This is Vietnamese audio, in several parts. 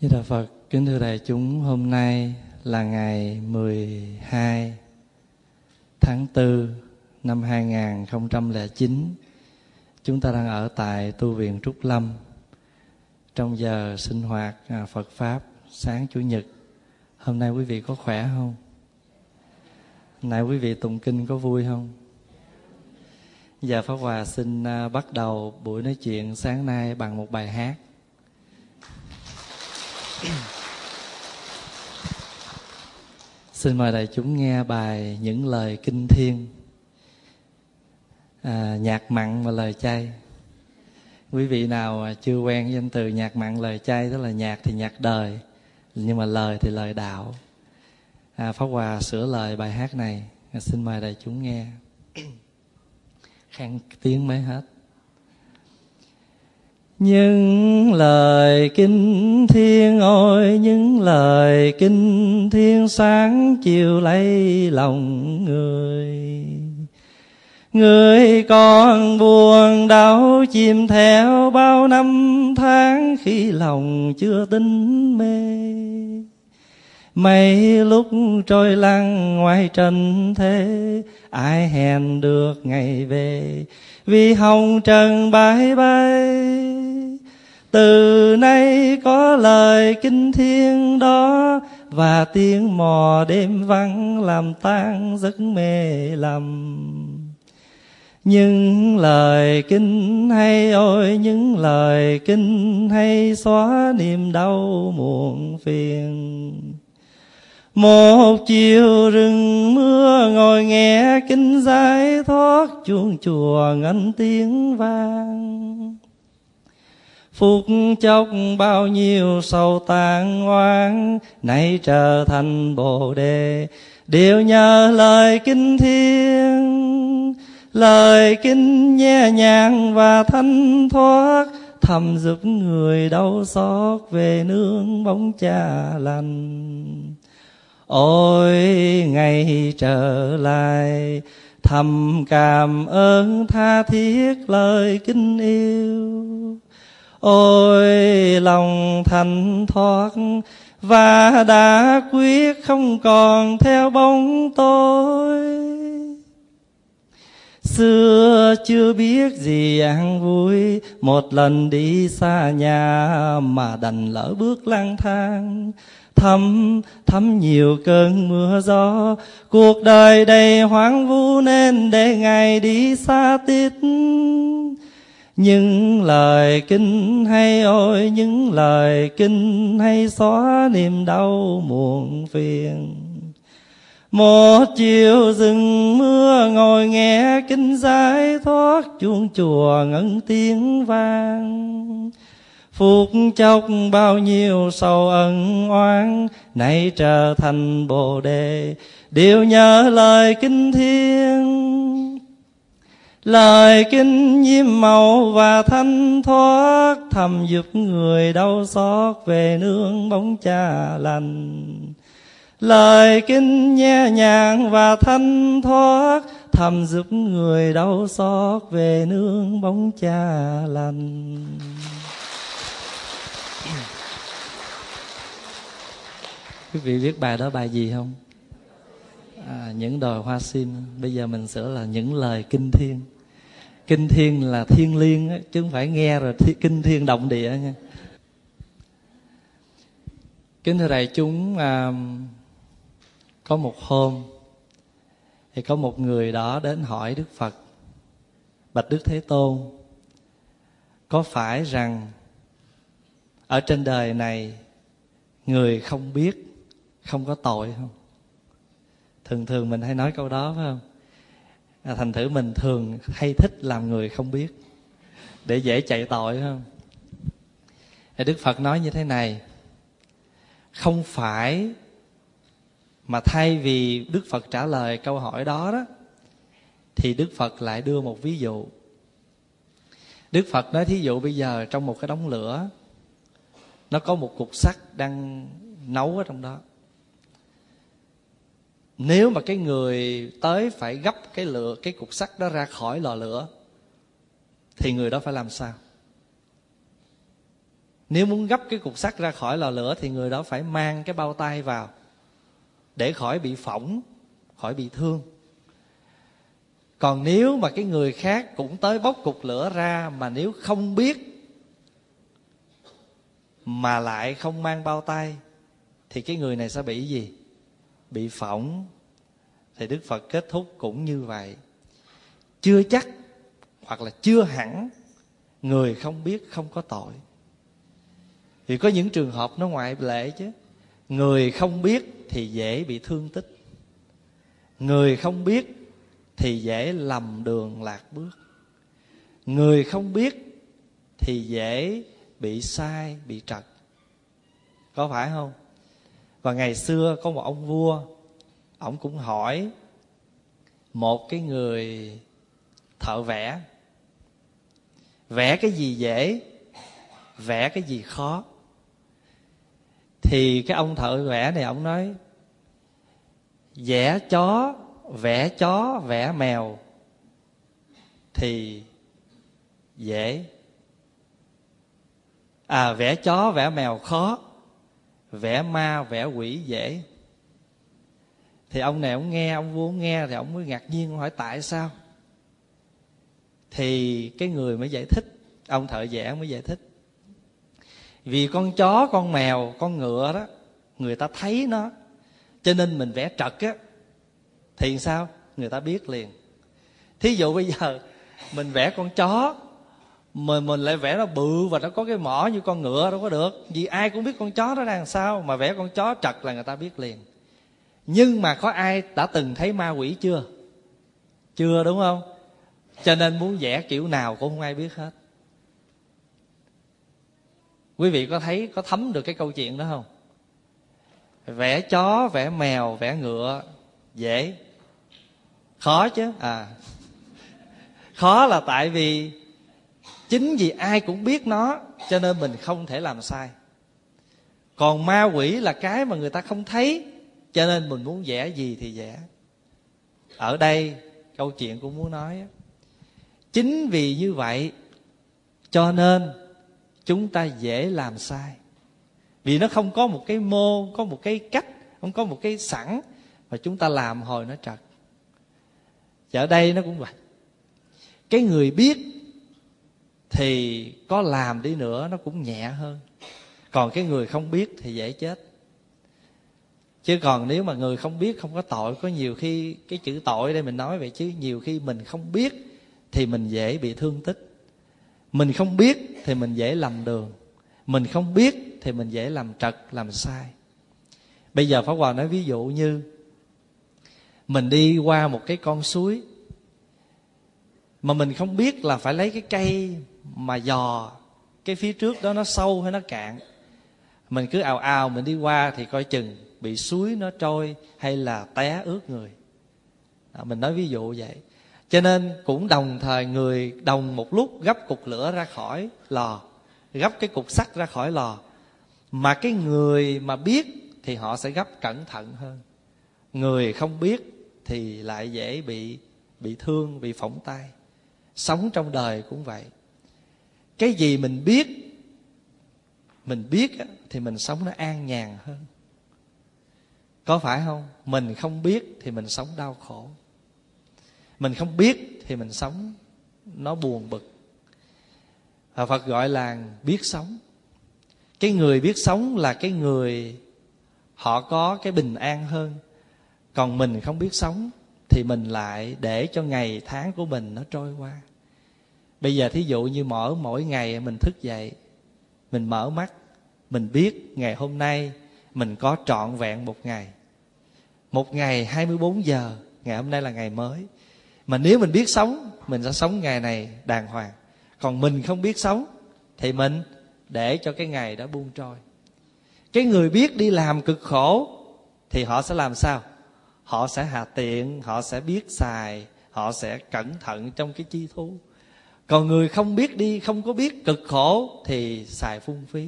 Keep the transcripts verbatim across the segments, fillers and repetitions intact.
Di Đà Phật. Kính thưa đại chúng, hôm nay là ngày mười hai tháng tư năm hai nghìn không trăm lẻ chín. Chúng ta đang ở tại tu viện Trúc Lâm trong giờ sinh hoạt Phật Pháp sáng Chủ nhật. Hôm nay quý vị có khỏe không? Hôm nay quý vị tụng kinh có vui không? Giờ Pháp Hòa xin bắt đầu buổi nói chuyện sáng nay bằng một bài hát. Xin mời đại chúng nghe bài Những lời kinh thiên, à, nhạc mặn và lời chay. Quý vị nào chưa quen với danh từ nhạc mặn lời chay, tức là nhạc thì nhạc đời, nhưng mà lời thì lời đạo. à, Pháp Hòa sửa lời bài hát này. à, Xin mời đại chúng nghe. Khang tiếng mới hết. Những lời kinh thiên ôi, những lời kinh thiên sáng chiều lấy lòng người. Người còn buồn đau chìm theo bao năm tháng khi lòng chưa tin mê. Mấy lúc trôi lăn ngoài trần thế, ai hẹn được ngày về, vì hồng trần bãi bay. Từ nay có lời kinh thiên đó, và tiếng mò đêm vắng làm tan giấc mê lầm. Những lời kinh hay ôi, những lời kinh hay xóa niềm đau muộn phiền. Một chiều rừng mưa ngồi nghe kinh giải thoát, chuông chùa ngân tiếng vang. Phút chốc bao nhiêu sầu tàn oan, nay trở thành bồ đề, đều nhờ lời kinh thiên. Lời kinh nhẹ nhàng và thanh thoát, thầm giúp người đau xót về nương bóng cha lành. Ôi ngày trở lại, thầm cảm ơn tha thiết lời kinh yêu. Ôi lòng thanh thoát, và đã quyết không còn theo bóng tối. Xưa chưa biết gì an vui, một lần đi xa nhà mà đành lỡ bước lang thang. Thấm, thấm nhiều cơn mưa gió, cuộc đời đầy hoang vu nên để ngày đi xa tít. Những lời kinh hay ôi, những lời kinh hay xóa niềm đau muộn phiền. Một chiều rừng mưa ngồi nghe kinh giải thoát, chuông chùa ngân tiếng vang. Phút chốc bao nhiêu sầu ân oán, nay trở thành bồ đề, đều nhờ lời kinh thiên. Lời kinh nhiễm màu và thanh thoát, thầm giúp người đau xót về nương bóng cha lành. Lời kinh nhẹ nhàng và thanh thoát, thầm giúp người đau xót về nương bóng cha lành. Quý vị biết bài đó bài gì không? À, những đồi hoa sim. Bây giờ mình sửa là những lời kinh thiên. Kinh thiên là thiên liêng á, chứ không phải nghe rồi thi, kinh thiên động địa nha. Kính thưa đại chúng, à, có một hôm thì có một người đó đến hỏi Đức Phật: bạch Đức Thế Tôn, có phải rằng ở trên đời này người không biết không có tội không? Thường thường mình hay nói câu đó phải không? À, thành thử mình thường hay thích làm người không biết để dễ chạy tội, phải không? Thì Đức Phật nói như thế này: không phải, mà thay vì Đức Phật trả lời câu hỏi đó đó, thì Đức Phật lại đưa một ví dụ. Đức Phật nói thí dụ bây giờ trong một cái đống lửa, nó có một cục sắt đang nấu ở trong đó. Nếu mà cái người tới phải gấp cái lửa, cái cục sắt đó ra khỏi lò lửa, thì người đó phải làm sao? Nếu muốn gấp cái cục sắt ra khỏi lò lửa thì người đó phải mang cái bao tay vào để khỏi bị phỏng, khỏi bị thương. Còn nếu mà cái người khác cũng tới bốc cục lửa ra, mà nếu không biết mà lại không mang bao tay, thì cái người này sẽ bị gì? Bị phỏng. Thì Đức Phật kết thúc cũng như vậy. Chưa chắc hoặc là chưa hẳn người không biết không có tội. Thì có những trường hợp nó ngoại lệ chứ. Người không biết thì dễ bị thương tích. Người không biết thì dễ lầm đường lạc bước. Người không biết thì dễ bị sai, bị trật. Có phải không? Và ngày xưa có một ông vua, ông cũng hỏi một cái người thợ vẽ, vẽ cái gì dễ, vẽ cái gì khó. Thì cái ông thợ vẽ này ông nói, vẽ chó, vẽ chó, vẽ mèo thì dễ. À, vẽ chó, vẽ mèo khó, vẽ ma, vẽ quỷ dễ. Thì ông này ông nghe, ông vua ông nghe thì ông mới ngạc nhiên, ông hỏi tại sao. Thì cái người mới giải thích, ông thợ vẽ mới giải thích. Vì con chó, con mèo, con ngựa đó, người ta thấy nó, cho nên mình vẽ trật á thì sao? Người ta biết liền. Thí dụ bây giờ mình vẽ con chó, mình, mình lại vẽ nó bự và nó có cái mỏ như con ngựa đâu có được. Vì ai cũng biết con chó nó đang làm sao, mà vẽ con chó trật là người ta biết liền. Nhưng mà có ai đã từng thấy ma quỷ chưa? Chưa, đúng không? Cho nên muốn vẽ kiểu nào cũng không ai biết hết. Quý vị có thấy, có thấm được cái câu chuyện đó không? Vẽ chó, vẽ mèo, vẽ ngựa dễ. Khó chứ. À, khó là tại vì chính vì ai cũng biết nó, cho nên mình không thể làm sai. Còn ma quỷ là cái mà người ta không thấy, cho nên mình muốn vẽ gì thì vẽ. Ở đây câu chuyện cũng muốn nói, chính vì như vậy cho nên chúng ta dễ làm sai. Vì nó không có một cái mô, có một cái cách, không có một cái sẵn, mà chúng ta làm hồi nó trật. Và ở đây nó cũng vậy. Cái người biết thì có làm đi nữa nó cũng nhẹ hơn. Còn cái người không biết thì dễ chết. Chứ còn nếu mà người không biết không có tội, có nhiều khi cái chữ tội đây mình nói vậy, chứ nhiều khi mình không biết thì mình dễ bị thương tích. Mình không biết thì mình dễ lầm đường. Mình không biết thì mình dễ làm trật, làm sai. Bây giờ Pháp Hòa nói ví dụ như mình đi qua một cái con suối mà mình không biết là phải lấy cái cây mà dò cái phía trước đó nó sâu hay nó cạn. Mình cứ ào ào mình đi qua thì coi chừng bị suối nó trôi hay là té ướt người. À, mình nói ví dụ vậy. Cho nên cũng đồng thời người đồng một lúc gấp cục lửa ra khỏi lò, gấp cái cục sắt ra khỏi lò. Mà cái người mà biết thì họ sẽ gấp cẩn thận hơn. Người không biết thì lại dễ bị bị thương, bị phỏng tay. Sống trong đời cũng vậy. Cái gì mình biết, mình biết thì mình sống nó an nhàn hơn. Có phải không? Mình không biết thì mình sống đau khổ. Mình không biết thì mình sống nó buồn bực. Và Phật gọi là biết sống. Cái người biết sống là cái người họ có cái bình an hơn. Còn mình không biết sống thì mình lại để cho ngày tháng của mình nó trôi qua. Bây giờ thí dụ như mỗi mỗi ngày mình thức dậy, mình mở mắt, mình biết ngày hôm nay mình có trọn vẹn một ngày. Một ngày hai mươi bốn giờ, ngày hôm nay là ngày mới. Mà nếu mình biết sống, mình sẽ sống ngày này đàng hoàng. Còn mình không biết sống thì mình để cho cái ngày đó buông trôi. Cái người biết đi làm cực khổ thì họ sẽ làm sao? Họ sẽ hạ tiện, họ sẽ biết xài, họ sẽ cẩn thận trong cái chi thu. Còn người không biết đi, không có biết cực khổ thì xài phung phí.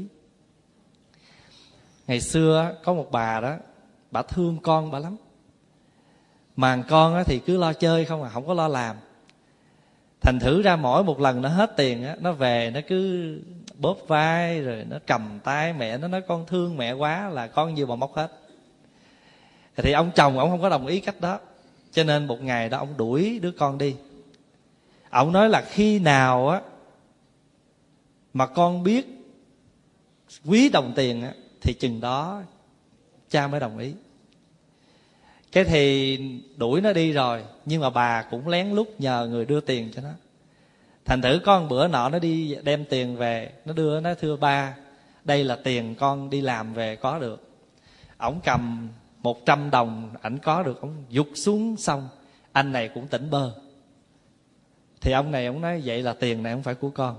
Ngày xưa có một bà đó, bà thương con bà lắm. Mà con thì cứ lo chơi không à, không có lo làm. Thành thử ra mỗi một lần nó hết tiền, nó về nó cứ bóp vai, rồi nó cầm tay mẹ, nó nói con thương mẹ quá, là con nhiều mà móc hết. Thì ông chồng ông không có đồng ý cách đó, cho nên một ngày đó ông đuổi đứa con đi. Ông nói là khi nào á mà con biết quý đồng tiền á, thì chừng đó cha mới đồng ý. Cái thì đuổi nó đi rồi, nhưng mà bà cũng lén lút nhờ người đưa tiền cho nó. Thành thử có một bữa nọ nó đi đem tiền về, nó đưa, nó thưa ba, đây là tiền con đi làm về có được. Ổng cầm một trăm đồng ảnh có được, ổng giục xuống xong, anh này cũng tỉnh bơ. Thì ông này ổng nói vậy là tiền này không phải của con.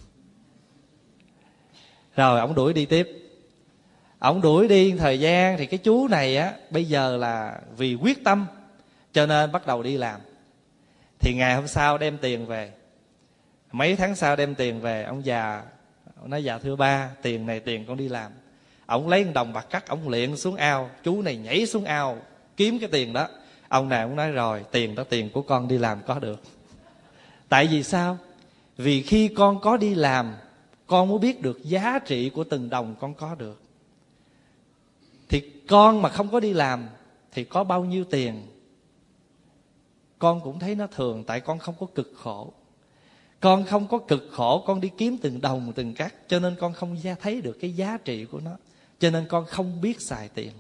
Rồi ổng đuổi đi tiếp. Ổng đuổi đi thời gian thì cái chú này á, bây giờ là vì quyết tâm cho nên bắt đầu đi làm. Thì ngày hôm sau đem tiền về, mấy tháng sau đem tiền về, ông già ông nói dạ thưa ba, tiền này tiền con đi làm. Ông lấy một đồng bạc cắt, ông liệng xuống ao. Chú này nhảy xuống ao kiếm cái tiền đó. Ông này ông nói rồi, tiền đó tiền của con đi làm có được. Tại vì sao? Vì khi con có đi làm, con mới biết được giá trị của từng đồng con có được. Thì con mà không có đi làm thì có bao nhiêu tiền con cũng thấy nó thường, tại con không có cực khổ. Con không có cực khổ, con đi kiếm từng đồng từng cắt, cho nên con không thấy được cái giá trị của nó. Cho nên con không biết xài tiền.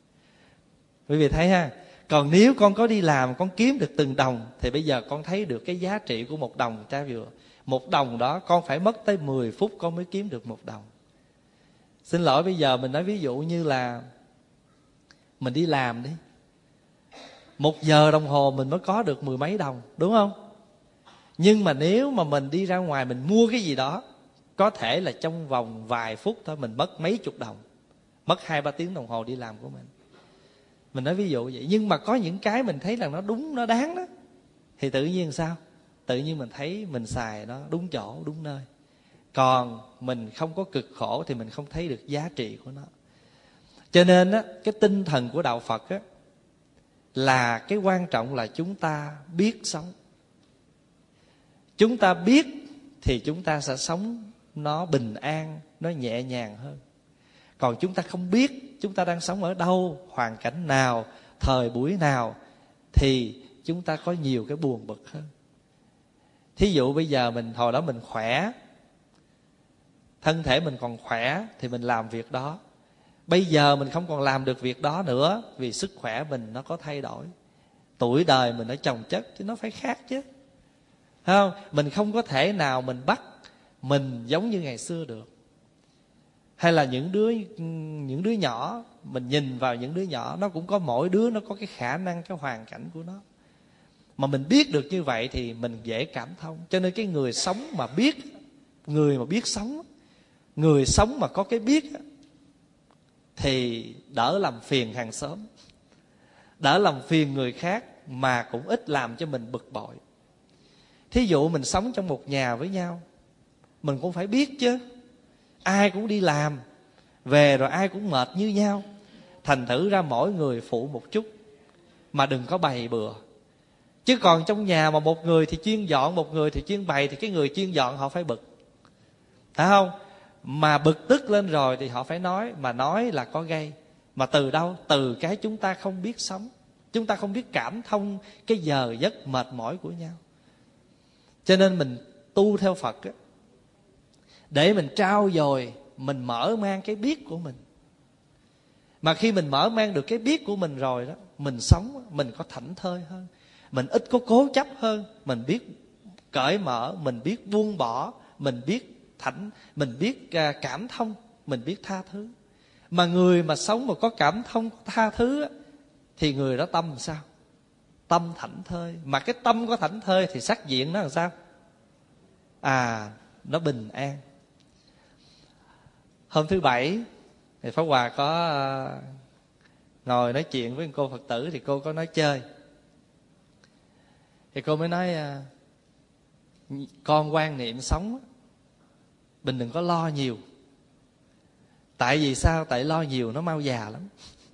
Quý vị thấy ha. Còn nếu con có đi làm, con kiếm được từng đồng, thì bây giờ con thấy được cái giá trị của một đồng cha vừa. Một đồng đó con phải mất tới mười phút con mới kiếm được một đồng. Xin lỗi, bây giờ mình nói ví dụ như là mình đi làm đi, một giờ đồng hồ mình mới có được mười mấy đồng, đúng không? Nhưng mà nếu mà mình đi ra ngoài mình mua cái gì đó, có thể là trong vòng vài phút thôi mình mất mấy chục đồng, mất hai ba tiếng đồng hồ đi làm của mình. Mình nói ví dụ vậy. Nhưng mà có những cái mình thấy là nó đúng, nó đáng đó, thì tự nhiên sao? Tự nhiên mình thấy mình xài nó đúng chỗ, đúng nơi. Còn mình không có cực khổ thì mình không thấy được giá trị của nó. Cho nên á, cái tinh thần của đạo Phật á, là cái quan trọng là chúng ta biết sống. Chúng ta biết thì chúng ta sẽ sống nó bình an, nó nhẹ nhàng hơn. Còn chúng ta không biết chúng ta đang sống ở đâu, hoàn cảnh nào, thời buổi nào, thì chúng ta có nhiều cái buồn bực hơn. Thí dụ bây giờ mình hồi đó mình khỏe, thân thể mình còn khỏe thì mình làm việc đó. Bây giờ mình không còn làm được việc đó nữa, vì sức khỏe mình nó có thay đổi, tuổi đời mình nó chồng chất thì nó phải khác chứ. Thấy không? Mình không có thể nào mình bắt mình giống như ngày xưa được. Hay là những đứa những đứa nhỏ, mình nhìn vào những đứa nhỏ, nó cũng có, mỗi đứa nó có cái khả năng, cái hoàn cảnh của nó. Mà mình biết được như vậy thì mình dễ cảm thông. Cho nên cái người sống mà biết, người mà biết sống, người sống mà có cái biết, thì đỡ làm phiền hàng xóm, đỡ làm phiền người khác, mà cũng ít làm cho mình bực bội. Thí dụ mình sống trong một nhà với nhau, mình cũng phải biết chứ. Ai cũng đi làm về rồi ai cũng mệt như nhau, thành thử ra mỗi người phụ một chút, mà đừng có bày bừa. Chứ còn trong nhà mà một người thì chuyên dọn, một người thì chuyên bày, thì cái người chuyên dọn họ phải bực, phải không? Mà bực tức lên rồi thì họ phải nói, mà nói là có gây. Mà từ đâu? Từ cái chúng ta không biết sống, chúng ta không biết cảm thông cái giờ giấc mệt mỏi của nhau. Cho nên mình tu theo Phật á, để mình trau dồi, mình mở mang cái biết của mình. Mà khi mình mở mang được cái biết của mình rồi đó, mình sống, mình có thảnh thơi hơn, mình ít có cố chấp hơn, mình biết cởi mở, mình biết buông bỏ, mình biết thảnh, mình biết cảm thông, mình biết tha thứ. Mà người mà sống mà có cảm thông, có tha thứ á, thì người đó tâm làm sao? Tâm thảnh thơi. Mà cái tâm có thảnh thơi thì sắc diện nó làm sao? À, nó bình an. Hôm thứ Bảy thì Pháp Hòa có uh, ngồi nói chuyện với cô Phật tử, thì cô có nói chơi. Thì cô mới nói uh, con quan niệm sống, mình đừng có lo nhiều. Tại vì sao? Tại lo nhiều nó mau già lắm.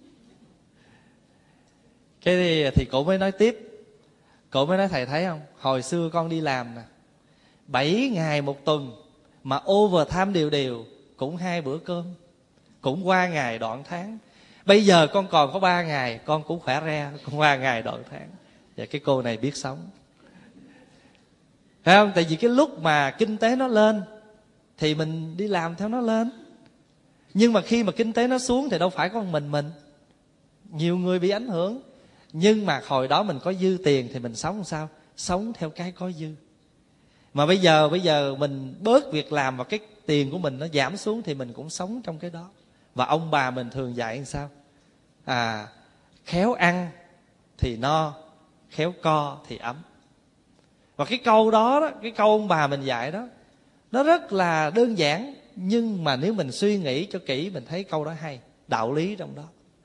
Cái thì, thì cô mới nói tiếp. Cô mới nói thầy thấy không, hồi xưa con đi làm nè, bảy ngày một tuần mà overtime đều đều cũng hai bữa cơm, cũng qua ngày đoạn tháng. Bây giờ con còn có ba ngày, con cũng khỏe re, con qua ngày đoạn tháng. Và cái cô này biết sống, phải không? Tại vì cái lúc mà kinh tế nó lên thì mình đi làm theo nó lên. Nhưng mà khi mà kinh tế nó xuống thì đâu phải có một mình mình, nhiều người bị ảnh hưởng. Nhưng mà hồi đó mình có dư tiền thì mình sống làm sao? Sống theo cái có dư. Mà bây giờ bây giờ mình bớt việc làm và cái tiền của mình nó giảm xuống thì mình cũng sống trong cái đó. Và ông bà mình thường dạy làm sao? À, khéo ăn thì no, khéo co thì ấm. Và cái câu đó, đó, cái câu ông bà mình dạy đó, nó rất là đơn giản. Nhưng mà nếu mình suy nghĩ cho kỹ, mình thấy câu đó hay, đạo lý trong đó.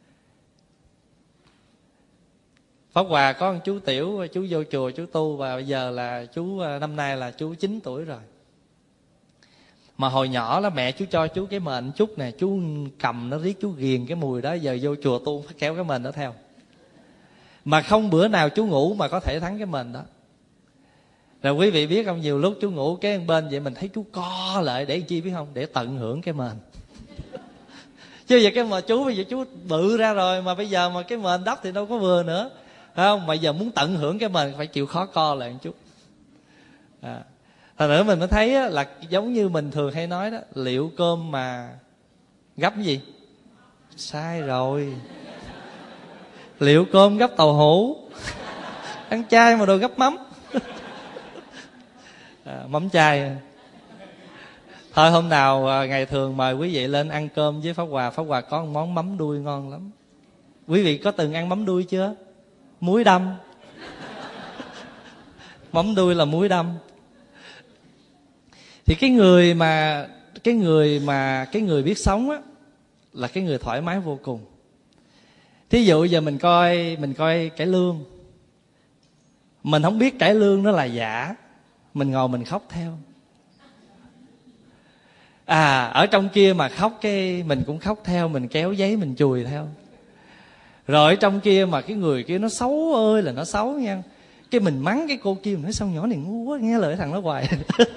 Pháp Hòa có một chú Tiểu, chú vô chùa chú tu. Và bây giờ là chú, năm nay là chú chín tuổi rồi. Mà hồi nhỏ là mẹ chú cho chú cái mền chút nè, chú cầm nó riết chú ghiền cái mùi đó. Giờ vô chùa tu phải kéo cái mền đó theo. Mà không bữa nào chú ngủ mà có thể thắng cái mền đó. Rồi quý vị biết không, nhiều lúc chú ngủ cái bên vậy mình thấy chú co lại để chi biết không? Để tận hưởng cái mền. Chứ giờ cái mà chú bây giờ chú bự ra rồi, mà bây giờ mà cái mền đất thì đâu có vừa nữa, phải không? Mà giờ muốn tận hưởng cái mền phải chịu khó co lại một chút. À, thật nữa mình mới thấy á, là giống như mình thường hay nói đó, liệu cơm mà gấp cái gì? Sai rồi. Liệu cơm gấp tàu hũ. Ăn chay mà đồ gấp mắm. À, mắm chay. Thôi hôm nào ngày thường mời quý vị lên ăn cơm với Pháp Hòa. Pháp Hòa có một món mắm đuôi ngon lắm. Quý vị có từng ăn mắm đuôi chưa? Muối đâm. Mắm đuôi là muối đâm. Thì cái người mà cái người mà cái người biết sống á là cái người thoải mái vô cùng. Thí dụ giờ mình coi mình coi cải lương, mình không biết cải lương nó là giả, mình ngồi mình khóc theo. À, ở trong kia mà khóc cái mình cũng khóc theo, mình kéo giấy mình chùi theo. Rồi ở trong kia mà cái người kia nó xấu ơi là nó xấu nha, cái mình mắng cái cô kia, mình nói sao nhỏ này ngu quá, nghe lời thằng nó hoài.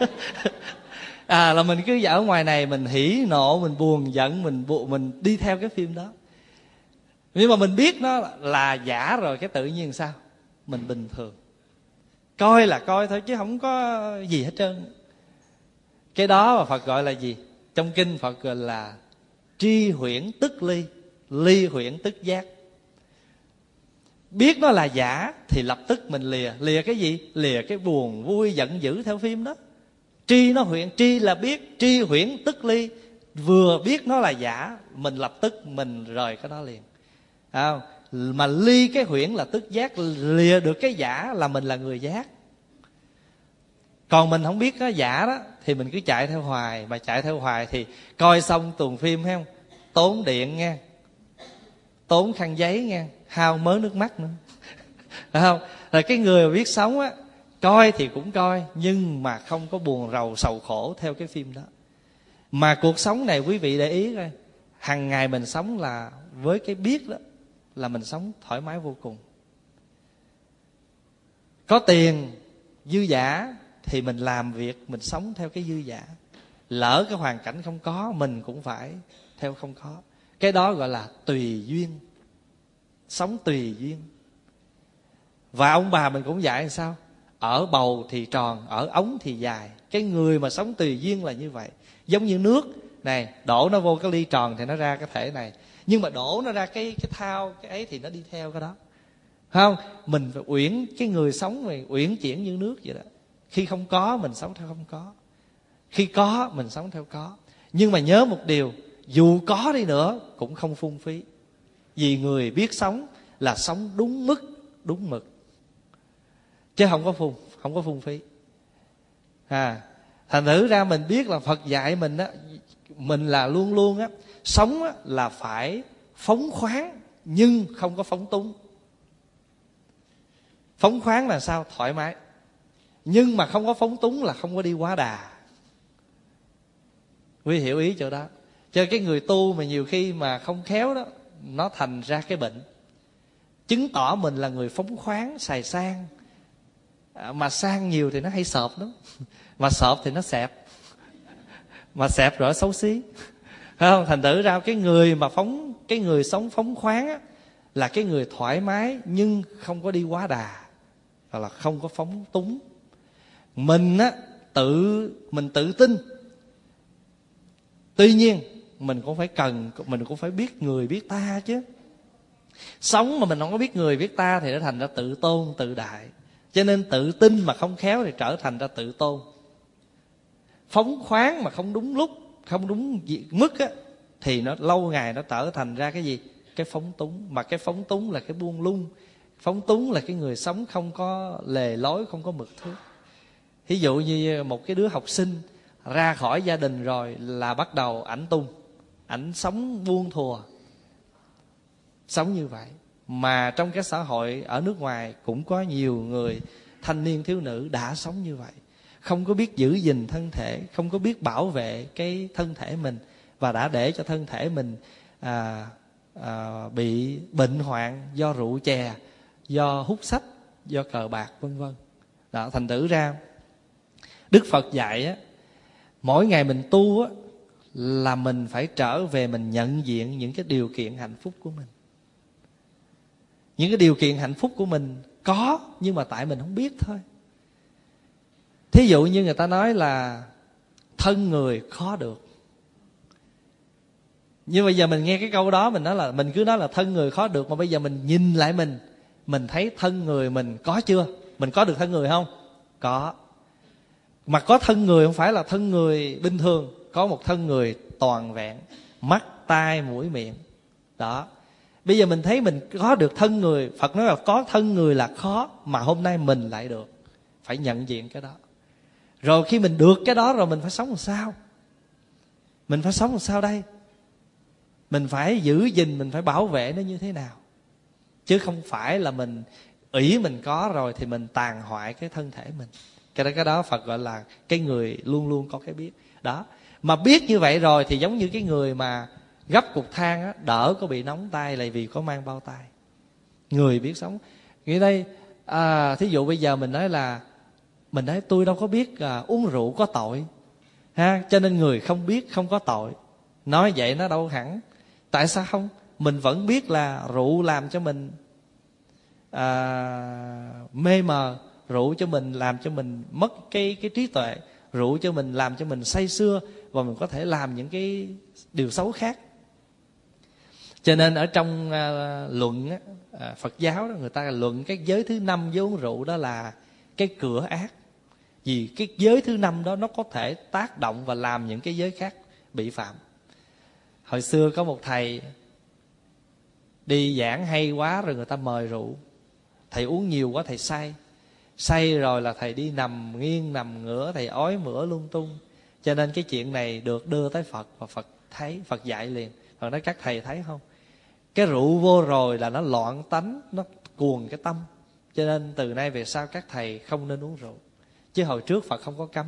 À, là mình cứ ở ngoài này mình hỉ nộ, mình buồn giận, mình buồn, mình đi theo cái phim đó. Nhưng mà mình biết nó là giả rồi, cái tự nhiên sao? Mình bình thường. Coi là coi thôi chứ không có gì hết trơn. Cái đó mà Phật gọi là gì? Trong kinh Phật gọi là tri huyễn tức ly, ly huyễn tức giác. Biết nó là giả thì lập tức mình lìa. Lìa cái gì? Lìa cái buồn, vui, giận dữ theo phim đó. Tri nó huyễn, tri là biết, tri huyễn tức ly. Vừa biết nó là giả, mình lập tức mình rời cái đó liền. À, mà ly cái huyễn là tức giác, lìa được cái giả là mình là người giác. Còn mình không biết cái giả đó thì mình cứ chạy theo hoài. Mà chạy theo hoài thì coi xong tuần phim thấy không? Tốn điện nha, tốn khăn giấy nha, hao mớ nước mắt nữa. Phải không? Rồi cái người mà biết sống á, coi thì cũng coi, nhưng mà không có buồn rầu sầu khổ theo cái phim đó. Mà cuộc sống này quý vị để ý coi, hằng ngày mình sống là với cái biết đó, là mình sống thoải mái vô cùng. Có tiền dư giả thì mình làm việc, mình sống theo cái dư giả. Lỡ cái hoàn cảnh không có, mình cũng phải theo không có. Cái đó gọi là tùy duyên, sống tùy duyên. Và ông bà mình cũng dạy sao? Ở bầu thì tròn, ở ống thì dài. Cái người mà sống tùy duyên là như vậy. Giống như nước này, đổ nó vô cái ly tròn thì nó ra cái thể này. Nhưng mà đổ nó ra cái cái thao, cái ấy thì nó đi theo cái đó. Không? Mình phải uyển, cái người sống này uyển chuyển như nước vậy đó. Khi không có mình sống theo không có, khi có mình sống theo có. Nhưng mà nhớ một điều, dù có đi nữa cũng không phung phí. Vì người biết sống là sống đúng mức, đúng mực, chứ không có phung, không có phung phí. À, thành thử ra mình biết là Phật dạy mình á, mình là luôn luôn á, sống á là phải phóng khoáng nhưng không có phóng túng. Phóng khoáng là sao? Thoải mái. Nhưng mà không có phóng túng là không có đi quá đà. Quý hiểu ý chỗ đó. Cho cái người tu mà nhiều khi mà không khéo đó, nó thành ra cái bệnh. Chứng tỏ mình là người phóng khoáng, xài sang. À, mà sang nhiều thì nó hay sợp lắm. Mà sợp thì nó xẹp. mà xẹp rõ xấu xí. Phải không? Thành thử ra cái người mà phóng, cái người sống phóng khoáng á, là cái người thoải mái nhưng không có đi quá đà, hoặc là không có phóng túng. Mình á, tự mình tự tin, tuy nhiên mình cũng phải cần, mình cũng phải biết người biết ta chứ. Sống mà mình không có biết người biết ta thì nó thành ra tự tôn tự đại. Cho nên tự tin mà không khéo thì trở thành ra tự tôn. Phóng khoáng mà không đúng lúc, không đúng mức á, thì nó lâu ngày nó trở thành ra cái gì? Cái phóng túng. Mà cái phóng túng là cái buông lung. Phóng túng là cái người sống không có lề lối, không có mực thước. Ví dụ như một cái đứa học sinh ra khỏi gia đình rồi là bắt đầu ảnh tung, ảnh sống buông thùa, sống như vậy. Mà trong cái xã hội ở nước ngoài cũng có nhiều người thanh niên thiếu nữ đã sống như vậy, không có biết giữ gìn thân thể, không có biết bảo vệ cái thân thể mình, và đã để cho thân thể mình à, à, bị bệnh hoạn do rượu chè, do hút sách, do cờ bạc vân vân. Đó, thành thử ra Đức Phật dạy á, mỗi ngày mình tu á, là mình phải trở về mình nhận diện những cái điều kiện hạnh phúc của mình. Những cái điều kiện hạnh phúc của mình có, nhưng mà tại mình không biết thôi. Thí dụ như người ta nói là thân người khó được, nhưng bây giờ mình nghe cái câu đó, mình nói là mình cứ nói là thân người khó được, mà bây giờ mình nhìn lại mình, mình thấy thân người mình có chưa? Mình có được thân người không? Có. Mà có thân người không phải là thân người bình thường, có một thân người toàn vẹn, mắt, tai, mũi, miệng. Đó. Bây giờ mình thấy mình có được thân người. Phật nói là có thân người là khó, mà hôm nay mình lại được. Phải nhận diện cái đó. Rồi khi mình được cái đó rồi mình phải sống làm sao? Mình phải sống làm sao đây? Mình phải giữ gìn, mình phải bảo vệ nó như thế nào? Chứ không phải là mình ủy mình có rồi thì mình tàn hoại cái thân thể mình. Cái đó, cái đó Phật gọi là cái người luôn luôn có cái biết. Đó. Mà biết như vậy rồi thì giống như cái người mà gấp cục than á, đỡ có bị nóng tay là vì có mang bao tay. Người biết sống. Nghĩ đây, à, thí dụ bây giờ mình nói là mình nói tôi đâu có biết à, uống rượu có tội ha, cho nên người không biết không có tội. Nói vậy nó đâu hẳn. Tại sao không? Mình vẫn biết là rượu làm cho mình à, mê mờ, rượu cho mình làm cho mình mất cái cái trí tuệ, rượu cho mình làm cho mình say sưa, và mình có thể làm những cái điều xấu khác. Cho nên ở trong uh, luận á, uh, Phật giáo đó, người ta luận cái giới thứ năm với uống rượu đó là cái cửa ác. Vì cái giới thứ năm đó nó có thể tác động và làm những cái giới khác bị phạm. Hồi xưa có một thầy đi giảng hay quá rồi người ta mời rượu. Thầy uống nhiều quá thầy say. Say rồi là thầy đi nằm nghiêng nằm ngửa, thầy ói mửa lung tung. Cho nên cái chuyện này được đưa tới Phật, và Phật thấy, Phật dạy liền. Phật nói các thầy thấy không? Cái rượu vô rồi là nó loạn tánh, nó cuồng cái tâm. Cho nên từ nay về sau các thầy không nên uống rượu. Chứ hồi trước Phật không có cấm.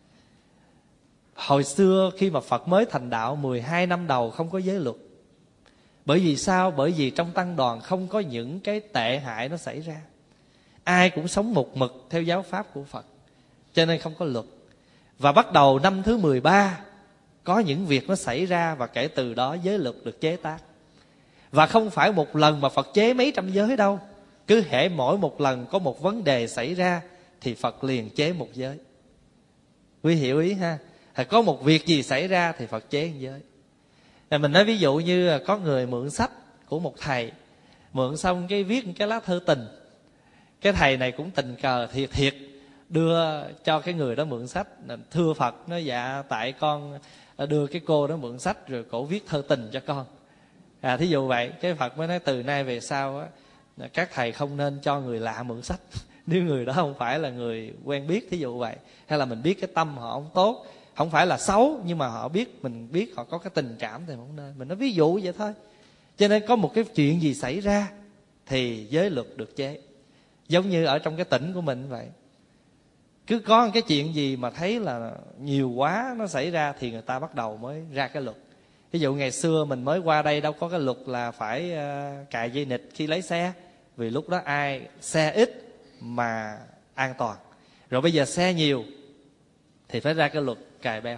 Hồi xưa khi mà Phật mới thành đạo mười hai năm đầu không có giới luật. Bởi vì sao? Bởi vì trong tăng đoàn không có những cái tệ hại nó xảy ra. Ai cũng sống một mực theo giáo pháp của Phật, cho nên không có luật. Và bắt đầu năm thứ mười ba có những việc nó xảy ra, và kể từ đó giới luật được chế tác. Và không phải một lần mà Phật chế mấy trăm giới đâu. Cứ hễ mỗi một lần có một vấn đề xảy ra thì Phật liền chế một giới. Quý hiểu ý ha? Có một việc gì xảy ra thì Phật chế một giới. Mình nói ví dụ như có người mượn sách của một thầy, mượn xong cái viết cái lá thư tình. Cái thầy này cũng tình cờ thiệt thiệt đưa cho cái người đó mượn sách. Thưa Phật, nó dạ tại con đưa cái cô đó mượn sách rồi cổ viết thơ tình cho con. À, thí dụ vậy, cái Phật mới nói từ nay về sau á, các thầy không nên cho người lạ mượn sách nếu người đó không phải là người quen biết, thí dụ vậy. Hay là mình biết cái tâm họ không tốt, không phải là xấu, nhưng mà họ biết, mình biết họ có cái tình cảm thì không nên. Mình nói ví dụ vậy thôi. Cho nên có một cái chuyện gì xảy ra thì giới luật được chế. Giống như ở trong cái tỉnh của mình vậy, cứ có một cái chuyện gì mà thấy là nhiều quá nó xảy ra thì người ta bắt đầu mới ra cái luật. Ví dụ ngày xưa mình mới qua đây đâu có cái luật là phải uh, cài dây nịt khi lấy xe, vì lúc đó ai xe ít mà an toàn. Rồi bây giờ xe nhiều thì phải ra cái luật cài beo.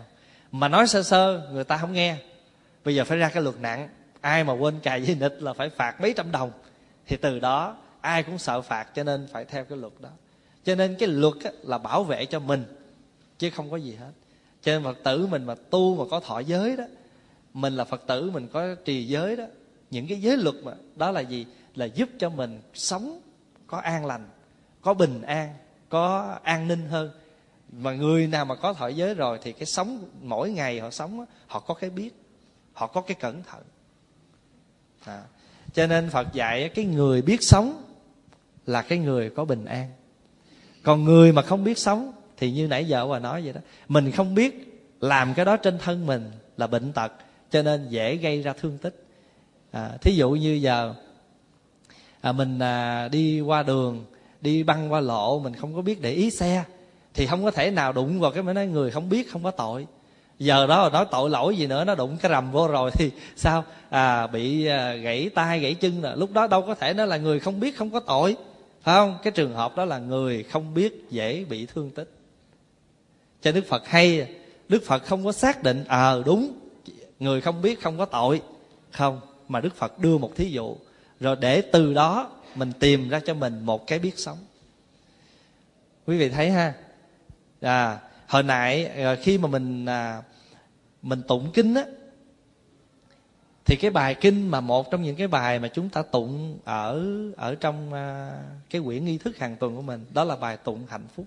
Mà nói sơ sơ người ta không nghe. Bây giờ phải ra cái luật nặng, ai mà quên cài dây nịt là phải phạt mấy trăm đồng. Thì từ đó ai cũng sợ phạt, cho nên phải theo cái luật đó. Cho nên cái luật là bảo vệ cho mình, chứ không có gì hết. Cho nên Phật tử mình mà tu mà có thọ giới đó, mình là Phật tử, mình có trì giới đó, những cái giới luật mà đó là gì? Là giúp cho mình sống có an lành, có bình an, có an ninh hơn. Mà người nào mà có thọ giới rồi thì cái sống mỗi ngày họ sống, họ có cái biết, họ có cái cẩn thận. À, cho nên Phật dạy cái người biết sống là cái người có bình an. Còn người mà không biết sống thì như nãy giờ bà nói vậy đó, mình không biết làm cái đó trên thân mình là bệnh tật, cho nên dễ gây ra thương tích. À, thí dụ như giờ à, mình à, đi qua đường, đi băng qua lộ, mình không có biết để ý xe, thì không có thể nào đụng vào cái mới nói người không biết không có tội. Giờ đó nói tội lỗi gì nữa, nó đụng cái rầm vô rồi thì sao? À, bị à, gãy tay gãy chân rồi. Lúc đó đâu có thể nói là người không biết không có tội, phải không? Cái trường hợp đó là người không biết dễ bị thương tích. Cho Đức Phật hay, Đức Phật không có xác định ờ à, đúng người không biết không có tội, không, mà Đức Phật đưa một thí dụ, rồi để từ đó mình tìm ra cho mình một cái biết sống. Quý vị thấy ha? À, hồi nãy khi mà mình à, mình tụng kinh á, thì cái bài kinh mà một trong những cái bài mà chúng ta tụng ở ở trong à, cái quyển nghi thức hàng tuần của mình, đó là bài tụng hạnh phúc.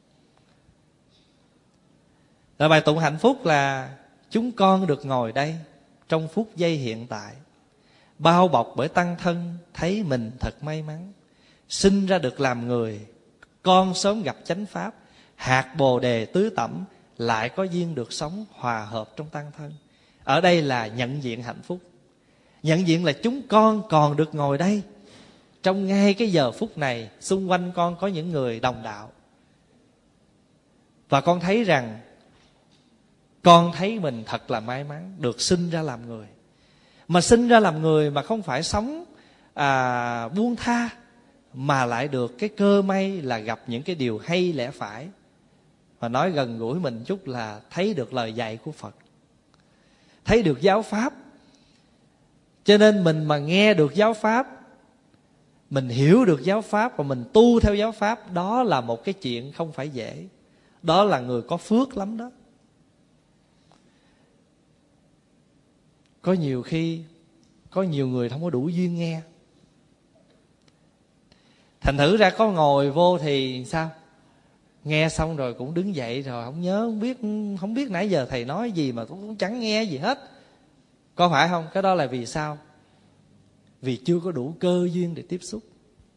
Là bài tụng hạnh phúc là chúng con được ngồi đây trong phút giây hiện tại, bao bọc bởi tăng thân, thấy mình thật may mắn. Sinh ra được làm người, con sớm gặp chánh pháp, hạt bồ đề tưới tẩm, lại có duyên được sống hòa hợp trong tăng thân. Ở đây là nhận diện hạnh phúc. Nhận diện là chúng con còn được ngồi đây trong ngay cái giờ phút này, xung quanh con có những người đồng đạo. Và con thấy rằng con thấy mình thật là may mắn được sinh ra làm người. Mà sinh ra làm người mà không phải sống à, buông tha, mà lại được cái cơ may là gặp những cái điều hay lẽ phải. Và nói gần gũi mình chút là thấy được lời dạy của Phật, thấy được giáo pháp. Cho nên mình mà nghe được giáo pháp, mình hiểu được giáo pháp và mình tu theo giáo pháp, đó là một cái chuyện không phải dễ. Đó là người có phước lắm đó. Có nhiều khi có nhiều người không có đủ duyên nghe, thành thử ra có ngồi vô thì sao? Nghe xong rồi cũng đứng dậy rồi không nhớ, không biết không biết nãy giờ thầy nói gì mà cũng chẳng nghe gì hết. Có phải không? Cái đó là vì sao? Vì chưa có đủ cơ duyên để tiếp xúc.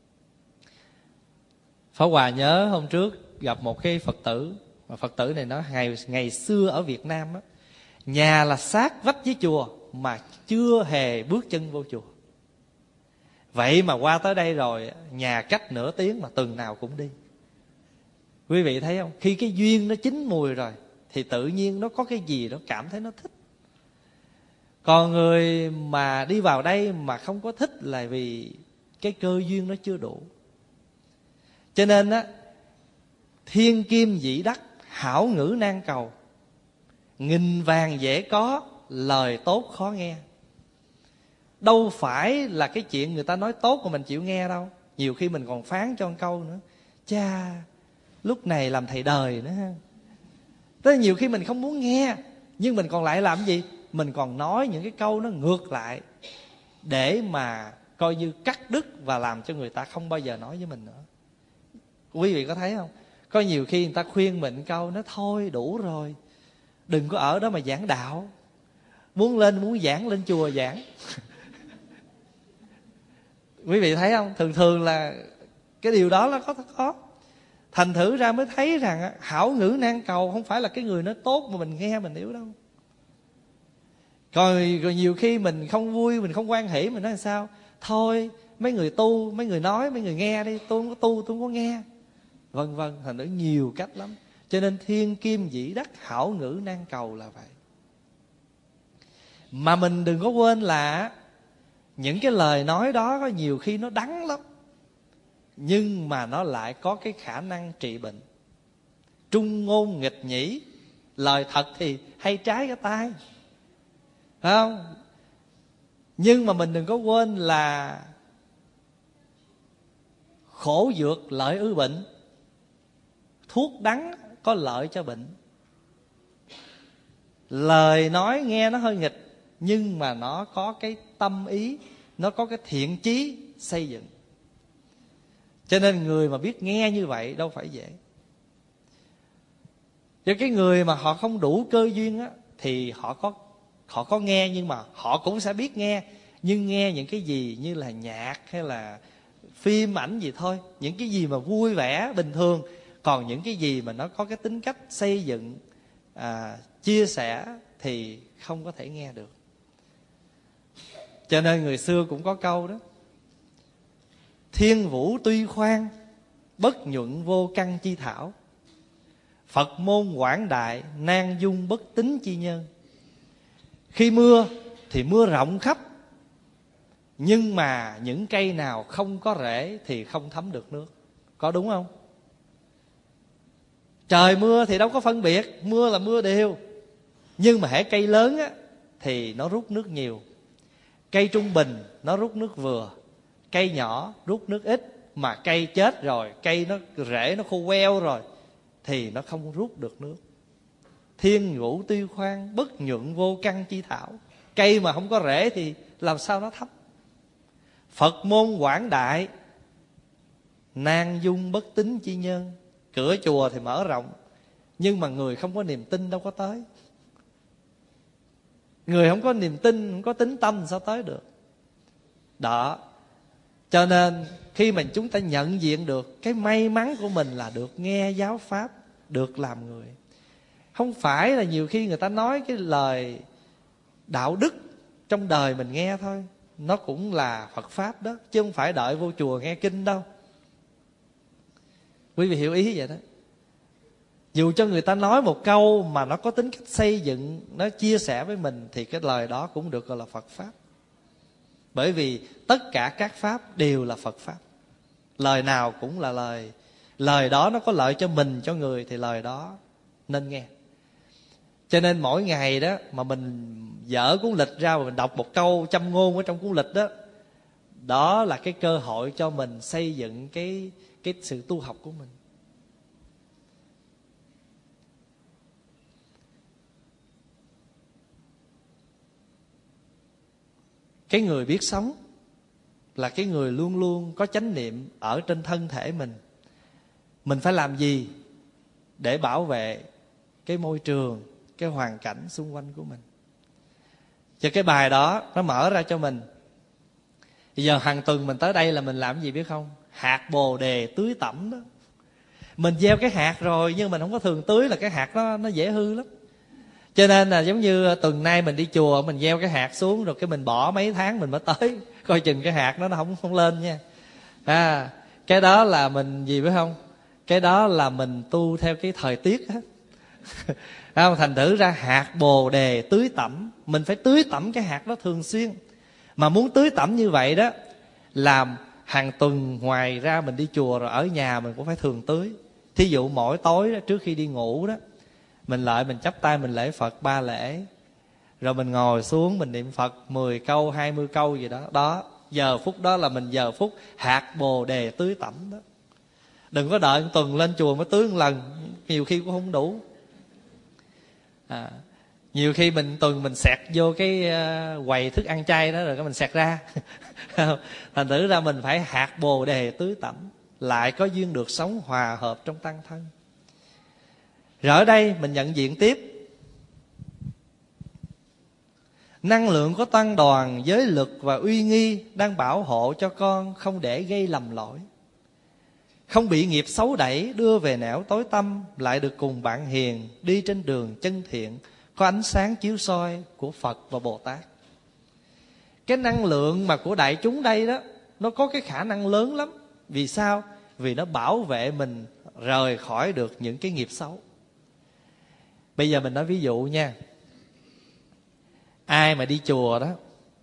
Pháp Hòa nhớ hôm trước gặp một cái Phật tử, mà Phật tử này nói ngày ngày xưa ở Việt Nam á, nhà là sát vách với chùa mà chưa hề bước chân vô chùa. Vậy mà qua tới đây rồi, nhà cách nửa tiếng mà tuần nào cũng đi. Quý vị thấy không? Khi cái duyên nó chín mùi rồi thì tự nhiên nó có cái gì đó cảm thấy nó thích. Còn người mà đi vào đây mà không có thích là vì cái cơ duyên nó chưa đủ. Cho nên á, thiên kim dĩ đắc, hảo ngữ nan cầu, nghìn vàng dễ có, lời tốt khó nghe. Đâu phải là cái chuyện người ta nói tốt mà mình chịu nghe đâu. Nhiều khi mình còn phán cho một câu nữa, cha lúc này làm thầy đời nữa ha. Tới nhiều khi mình không muốn nghe, nhưng mình còn lại làm gì? Mình còn nói những cái câu nó ngược lại, để mà coi như cắt đứt và làm cho người ta không bao giờ nói với mình nữa. Quý vị có thấy không? Có nhiều khi người ta khuyên mình câu, nó thôi đủ rồi, đừng có ở đó mà giảng đạo. Muốn lên muốn giảng lên chùa giảng. Quý vị thấy không? Thường thường là cái điều đó là có có. Thành thử ra mới thấy rằng hảo ngữ nan cầu không phải là cái người nói tốt mà mình nghe mình hiểu đâu. Rồi, rồi nhiều khi mình không vui, mình không hoan hỉ, mình nói làm sao? Thôi mấy người tu, mấy người nói, mấy người nghe đi, tôi không có tu, tôi không có nghe. Vân vân, thành thử nhiều cách lắm. Cho nên thiên kim dĩ đắc, hảo ngữ nan cầu là vậy. Mà mình đừng có quên là những cái lời nói đó có nhiều khi nó đắng lắm, nhưng mà nó lại có cái khả năng trị bệnh. Trung ngôn nghịch nhĩ, Lời thật thì hay trái cái tai, phải không? Nhưng mà mình đừng có quên là khổ dược lợi ư bệnh. Thuốc đắng có lợi cho bệnh. Lời nói nghe nó hơi nghịch, nhưng mà nó có cái tâm ý, nó có cái thiện chí xây dựng. Cho nên người mà biết nghe như vậy đâu phải dễ. Cho cái người mà họ không đủ cơ duyên á, thì họ có họ có nghe, nhưng mà họ cũng sẽ biết nghe, nhưng nghe những cái gì như là nhạc hay là phim ảnh gì thôi, những cái gì mà vui vẻ bình thường. Còn những cái gì mà nó có cái tính cách xây dựng, à, chia sẻ thì không có thể nghe được. Cho nên người xưa cũng có câu đó: thiên vũ tuy khoan, bất nhuận vô căn chi thảo. Phật môn quảng đại, nan dung bất tính chi nhân. Khi mưa thì mưa rộng khắp, nhưng mà những cây nào không có rễ thì không thấm được nước. Có đúng không? Trời mưa thì đâu có phân biệt, mưa là mưa đều. Nhưng mà hễ cây lớn á, thì nó rút nước nhiều. Cây trung bình nó rút nước vừa, cây nhỏ rút nước ít. Mà cây chết rồi, cây nó rễ nó khô queo rồi thì nó không rút được nước. Thiên vũ tuy khoan, bất nhuận vô căn chi thảo. Cây mà không có rễ thì làm sao nó thấm. Phật môn quảng đại, nan dung bất tính chi nhân. Cửa chùa thì mở rộng, nhưng mà người không có niềm tin đâu có tới. Người không có niềm tin, không có tín tâm sao tới được. Đó. Cho nên khi mà chúng ta nhận diện được cái may mắn của mình là được nghe giáo pháp, được làm người. Không phải là nhiều khi người ta nói cái lời đạo đức trong đời mình nghe thôi, nó cũng là Phật pháp đó, chứ không phải đợi vô chùa nghe kinh đâu. Quý vị hiểu ý vậy đó. Dù cho người ta nói một câu mà nó có tính cách xây dựng, nó chia sẻ với mình, thì cái lời đó cũng được gọi là Phật pháp. Bởi vì tất cả các pháp đều là Phật pháp. Lời nào cũng là lời. Lời đó nó có lợi cho mình, cho người, thì lời đó nên nghe. Cho nên mỗi ngày đó mà mình dở cuốn lịch ra và mình đọc một câu châm ngôn ở trong cuốn lịch đó, đó là cái cơ hội cho mình xây dựng cái, cái sự tu học của mình. Cái người biết sống là cái người luôn luôn có chánh niệm ở trên thân thể mình. Mình phải làm gì để bảo vệ cái môi trường, cái hoàn cảnh xung quanh của mình. Cho cái bài đó nó mở ra cho mình. Bây giờ hàng tuần mình tới đây là mình làm gì biết không? Hạt bồ đề tưới tẩm đó. Mình gieo cái hạt rồi nhưng mình không có thường tưới là cái hạt nó, nó dễ hư lắm. Cho nên là giống như tuần nay mình đi chùa, mình gieo cái hạt xuống rồi cái mình bỏ mấy tháng mình mới tới, coi chừng cái hạt nó nó không không lên nha. À, cái đó là mình gì biết không? Cái đó là mình tu theo cái thời tiết á. Không, thành thử ra hạt bồ đề tưới tẩm, mình phải tưới tẩm cái hạt đó thường xuyên. Mà muốn tưới tẩm như vậy đó, làm hàng tuần, ngoài ra mình đi chùa rồi ở nhà mình cũng phải thường tưới. Thí dụ mỗi tối đó, trước khi đi ngủ đó, mình lại mình chắp tay mình lễ Phật ba lễ, rồi mình ngồi xuống mình niệm Phật mười câu, hai mươi câu gì đó. Đó, giờ phút đó là mình giờ phút hạt bồ đề tưới tẩm đó. Đừng có đợi một tuần lên chùa mới tưới một lần, nhiều khi cũng không đủ. À, nhiều khi mình tuần mình xẹt vô cái uh, quầy thức ăn chay đó rồi cái mình xẹt ra. Thành thử ra mình phải hạt bồ đề tưới tẩm, lại có duyên được sống hòa hợp trong tăng thân. Rồi ở đây mình nhận diện tiếp, năng lượng của tăng đoàn, giới lực và uy nghi đang bảo hộ cho con không để gây lầm lỗi, không bị nghiệp xấu đẩy đưa về nẻo tối tăm, lại được cùng bạn hiền đi trên đường chân thiện, có ánh sáng chiếu soi của Phật và Bồ Tát. Cái năng lượng mà của đại chúng đây đó, nó có cái khả năng lớn lắm. Vì sao? Vì nó bảo vệ mình rời khỏi được những cái nghiệp xấu. Bây giờ mình nói ví dụ nha. Ai mà đi chùa đó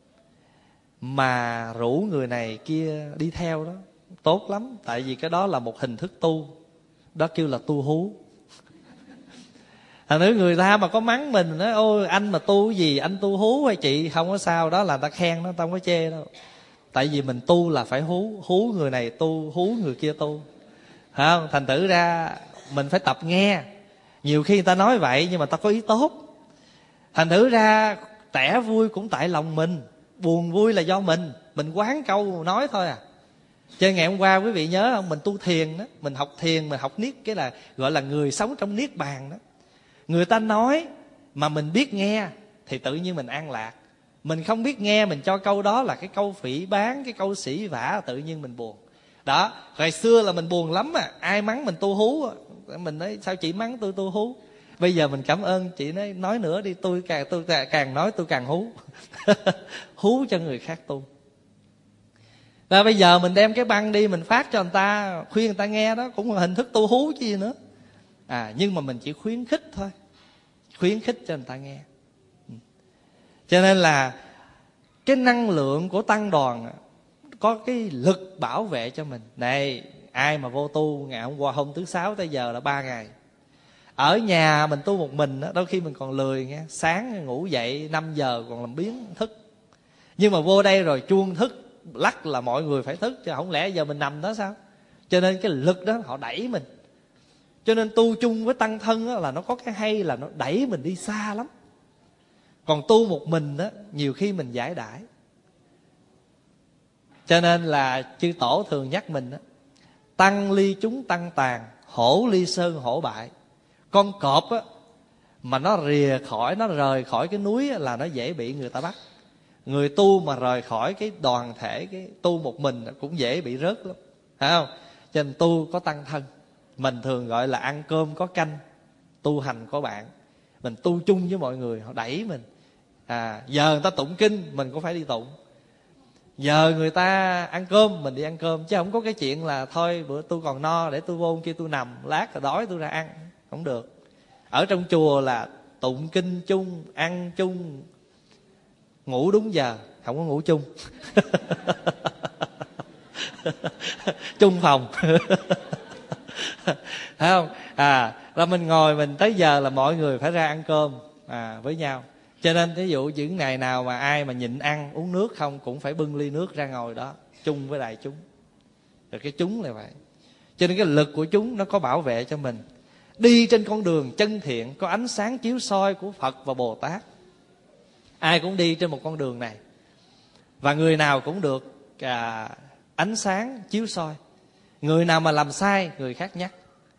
mà rủ người này kia đi theo đó, tốt lắm. Tại vì cái đó là một hình thức tu, đó kêu là tu hú. Thành nữ người ta mà có mắng mình nói ôi anh mà tu cái gì, anh tu hú hay chị không có sao, đó là ta khen nó, ta không có chê đâu. Tại vì mình tu là phải hú, hú người này tu, hú người kia tu, phải không? Thành thử ra mình phải tập nghe. Nhiều khi người ta nói vậy nhưng mà ta có ý tốt. Thành thử ra tẻ vui cũng tại lòng mình, buồn vui là do mình, mình quán câu nói thôi à. Cho ngày hôm qua quý vị nhớ không, mình tu thiền đó, mình học thiền, mình học niết, cái là gọi là người sống trong niết bàn đó. Người ta nói mà mình biết nghe thì tự nhiên mình an lạc. Mình không biết nghe, mình cho câu đó là cái câu phỉ báng, cái câu sỉ vả, tự nhiên mình buồn. Đó, ngày xưa là mình buồn lắm à, ai mắng mình tu hú, mình nói sao chị mắng tôi tu hú. Bây giờ mình cảm ơn chị, nói nói nữa đi, tôi càng tôi càng nói tôi càng hú. Hú cho người khác tu. Và bây giờ mình đem cái băng đi mình phát cho người ta, khuyên người ta nghe, đó cũng là hình thức tu hú chứ gì nữa. À, nhưng mà mình chỉ khuyến khích thôi, khuyến khích cho người ta nghe. Cho nên là cái năng lượng của tăng đoàn có cái lực bảo vệ cho mình. Này, ai mà vô tu ngày hôm qua hôm thứ sáu tới giờ là ba ngày. Ở nhà mình tu một mình đó, đôi khi mình còn lười nghe, sáng ngủ dậy năm giờ còn làm biếng thức. Nhưng mà vô đây rồi chuông thức lắc là mọi người phải thức, chứ không lẽ giờ mình nằm đó sao? Cho nên cái lực đó họ đẩy mình. Cho nên tu chung với tăng thân đó, là nó có cái hay là nó đẩy mình đi xa lắm. Còn tu một mình đó, nhiều khi mình giải đãi. Cho nên là chư tổ thường nhắc mình đó, tăng ly chúng tăng tàn, hổ ly sơn hổ bại. Con cọp á, mà nó rìa khỏi, nó rời khỏi cái núi á, là nó dễ bị người ta bắt. Người tu mà rời khỏi cái đoàn thể, cái tu một mình cũng dễ bị rớt lắm, phải không? Cho nên tu có tăng thân. Mình thường gọi là ăn cơm có canh, tu hành có bạn. Mình tu chung với mọi người, họ đẩy mình. À, giờ người ta tụng kinh, mình cũng phải đi tụng. Giờ người ta ăn cơm, mình đi ăn cơm. Chứ không có cái chuyện là thôi bữa tôi còn no để tôi vô kia tôi nằm, lát rồi đói tôi ra ăn. Không được. Ở trong chùa là tụng kinh chung, ăn chung, ngủ đúng giờ, không có ngủ chung. Chung phòng. Thấy không? À, là mình ngồi mình tới giờ là mọi người phải ra ăn cơm à, với nhau. Cho nên ví dụ những ngày nào mà ai mà nhịn ăn uống nước không cũng phải bưng ly nước ra ngồi đó chung với đại chúng. Rồi cái chúng là vậy. Cho nên cái lực của chúng nó có bảo vệ cho mình. Đi trên con đường chân thiện, có ánh sáng chiếu soi của Phật và Bồ Tát. Ai cũng đi trên một con đường này, và người nào cũng được à, ánh sáng chiếu soi. Người nào mà làm sai, người khác nhắc.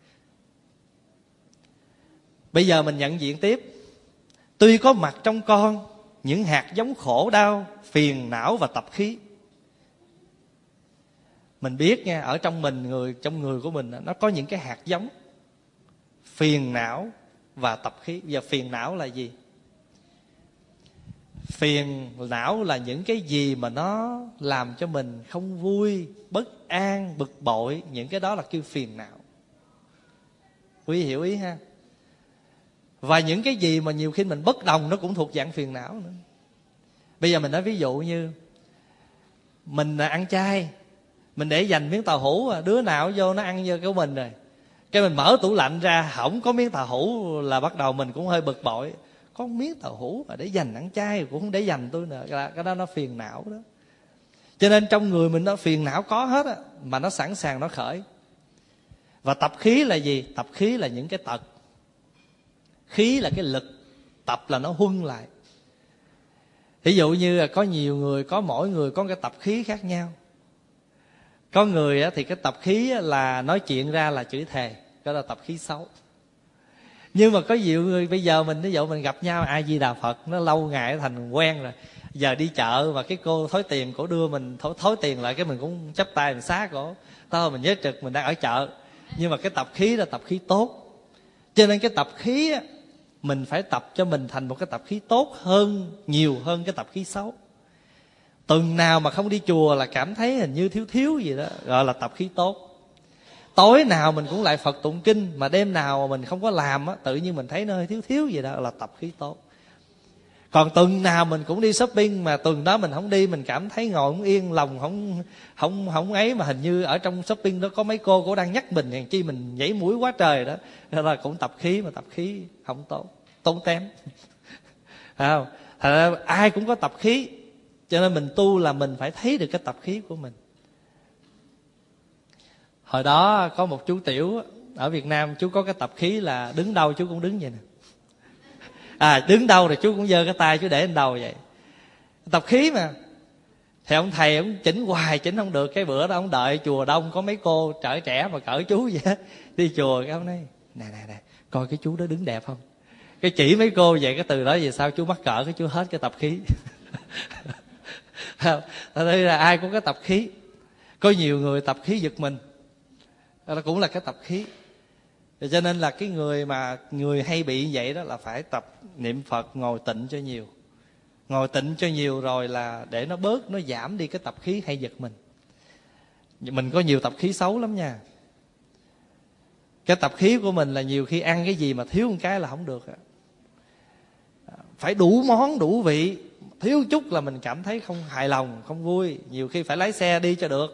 Bây giờ mình nhận diện tiếp. Tuy có mặt trong con những hạt giống khổ đau, phiền não và tập khí. Mình biết nha, ở trong mình, người trong người của mình nó có những cái hạt giống phiền não và tập khí. Bây giờ phiền não là gì? Phiền não là những cái gì mà nó làm cho mình không vui, bất an, bực bội. Những cái đó là kêu phiền não. Quý hiểu ý ha? Và những cái gì mà nhiều khi mình bất đồng nó cũng thuộc dạng phiền não nữa. Bây giờ mình nói ví dụ như mình ăn chay, mình để dành miếng tàu hũ, đứa nào vô nó ăn vô của mình rồi, cái mình mở tủ lạnh ra không có miếng tàu hũ là bắt đầu mình cũng hơi bực bội. Có miếng tàu hũ mà để dành ăn chay cũng không để dành tôi nữa, cái đó nó phiền não đó. Cho nên trong người mình nó phiền não có hết á, mà nó sẵn sàng nó khởi. Và tập khí là gì? Tập khí là những cái tật. Khí là cái lực, tập là nó huân lại. Ví dụ như là có nhiều người, có mỗi người có cái tập khí khác nhau. Có người thì cái tập khí là nói chuyện ra là chửi thề, đó là tập khí xấu. Nhưng mà có nhiều người bây giờ mình ví dụ mình gặp nhau, A Di Đà Phật, nó lâu ngày thành quen rồi. Giờ đi chợ mà cái cô thối tiền, cổ đưa mình thối, thối tiền lại, cái mình cũng chắp tay mình xá cổ. Thôi mình nhớ trực mình đang ở chợ. Nhưng mà cái tập khí là tập khí tốt. Cho nên cái tập khí á, mình phải tập cho mình thành một cái tập khí tốt hơn, nhiều hơn cái tập khí xấu. Tuần nào mà không đi chùa là cảm thấy hình như thiếu thiếu gì đó, gọi là tập khí tốt. Tối nào mình cũng lại Phật tụng kinh, mà đêm nào mà mình không có làm á, tự nhiên mình thấy nó hơi thiếu thiếu gì đó, là tập khí tốt. Còn tuần nào mình cũng đi shopping, mà tuần đó mình không đi mình cảm thấy ngồi không yên, lòng không không không ấy, mà hình như ở trong shopping đó có mấy cô cô đang nhắc mình, hèn chi mình nhảy mũi quá trời đó. Thế là cũng tập khí, mà tập khí không tốt, tốn kém. Không, thật ra ai cũng có tập khí, cho nên mình tu là mình phải thấy được cái tập khí của mình. Hồi đó có một chú Tiểu ở Việt Nam, chú có cái tập khí là đứng đâu chú cũng đứng vậy nè. À, đứng đâu rồi chú cũng giơ cái tay chú để lên đầu vậy. Tập khí mà. Thì ông thầy ông chỉnh hoài chỉnh không được. Cái bữa đó ông đợi chùa đông, có mấy cô trở trẻ mà cỡ chú vậy đi chùa, cái ông nói nè nè nè, coi cái chú đó đứng đẹp không. Cái chỉ mấy cô vậy, cái từ đó về sau chú mắc cỡ, cái chú hết cái tập khí. Thật đây là ai cũng có tập khí. Có nhiều người tập khí giật mình, đó cũng là cái tập khí. Cho nên là cái người mà người hay bị vậy đó là phải tập niệm Phật, ngồi tịnh cho nhiều. Ngồi tịnh cho nhiều rồi là để nó bớt, nó giảm đi cái tập khí hay giật mình. Mình có nhiều tập khí xấu lắm nha. Cái tập khí của mình là nhiều khi ăn cái gì mà thiếu một cái là không được. Phải đủ món đủ vị, thiếu chút là mình cảm thấy không hài lòng, không vui. Nhiều khi phải lái xe đi cho được.